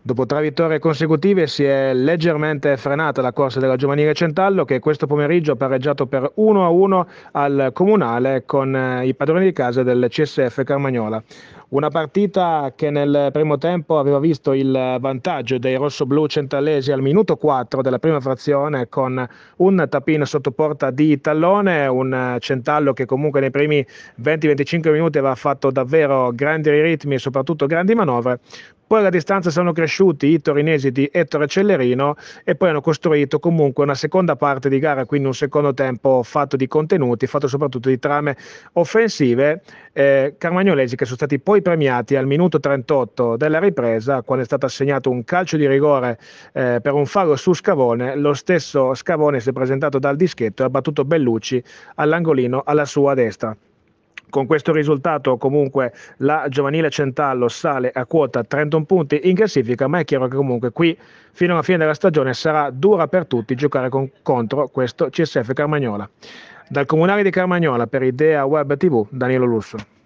Dopo 3 vittorie consecutive si è leggermente frenata la corsa della giovanile Centallo, che questo pomeriggio ha pareggiato per 1-1 al Comunale con i padroni di casa del CSF Carmagnola. Una partita che nel primo tempo aveva visto il vantaggio dei rossoblù centallesi al minuto 4 della prima frazione con un tappino sotto porta di Tallone, un Centallo che comunque nei primi 20-25 minuti aveva fatto davvero grandi ritmi e soprattutto grandi manovre. Poi alla distanza sono cresciuti i torinesi di Ettore Cellerino e poi hanno costruito comunque una seconda parte di gara, quindi un secondo tempo fatto di contenuti, fatto soprattutto di trame offensive, carmagnolesi che sono stati poi premiati al minuto 38 della ripresa, quando è stato assegnato un calcio di rigore per un fallo su Scavone. Lo stesso Scavone si è presentato dal dischetto e ha battuto Bellucci all'angolino alla sua destra. Con questo risultato comunque la giovanile Centallo sale a quota 31 punti in classifica, ma è chiaro che comunque qui fino alla fine della stagione sarà dura per tutti giocare contro questo CSF Carmagnola. Dal Comunale di Carmagnola per Idea Web TV, Danilo Lusso.